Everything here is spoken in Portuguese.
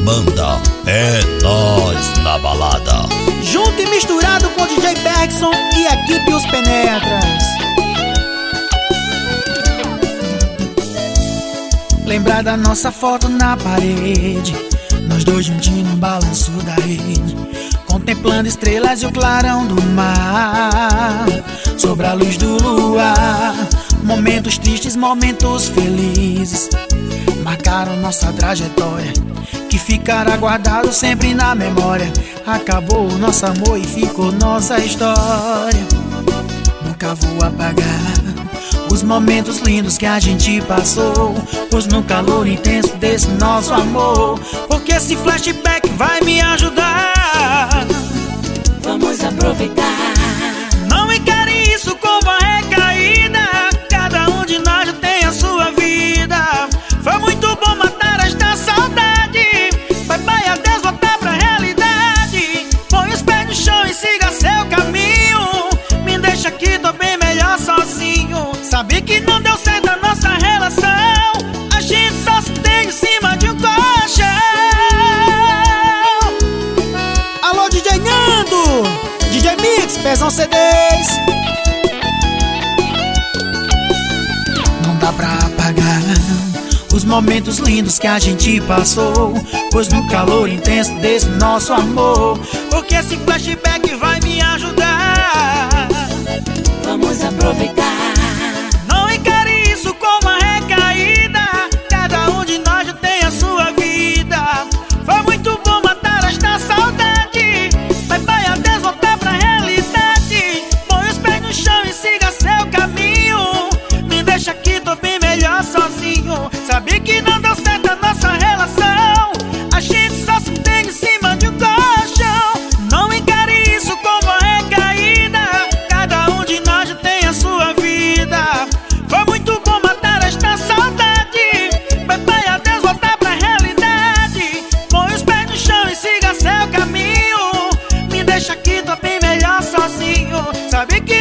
Banda É Nós na Balada. Junto e misturado com DJ Bergson e equipe Os Penetras. Lembrar da nossa foto na parede, nós dois juntinhos no balanço da rede, contemplando estrelas e o clarão do mar, sobre a luz do luar. Momentos tristes, momentos felizes marcaram nossa trajetória, que ficará guardado sempre na memória. Acabou o nosso amor e ficou nossa história. Nunca vou apagar os momentos lindos que a gente passou, pois no calor intenso desse nosso amor, porque esse flashback vai me ajudar. Vamos aproveitar. Não encare isso como uma recaída, cada um de nós já tem a sua vida. Foi muito bom matar esta saudade, bye bye, adeus, voltar pra realidade. Põe os pés no chão e siga seu caminho, me deixa aqui, tô bem melhor sozinho. Sabe que não deu certo a nossa relação, a gente só se tem em cima de um colchão. Alô, DJ Nando, DJ Mix, Pezão CDs. Não dá pra apagar os momentos lindos que a gente passou, pois no calor intenso desse nosso amor, porque esse flashback vai me ajudar. Vamos aproveitar. Não encare isso como uma recaída, cada um de nós já tem a sua vida. Foi muito bom matar esta saudade, bye bye, adeus, voltar pra realidade. Põe os pés no chão e siga seu caminho, me deixa aqui, tô bem melhor sozinho. Sabe que não deu certo a nossa relação, a gente só se tem em cima de um colchão. Não encare isso como uma recaída, cada um de nós já tem a sua vida. Foi muito bom matar esta saudade, bye bye, adeus, voltar pra realidade. Põe os pés no chão e siga seu caminho, me deixa aqui, tô bem melhor sozinho. Sabe que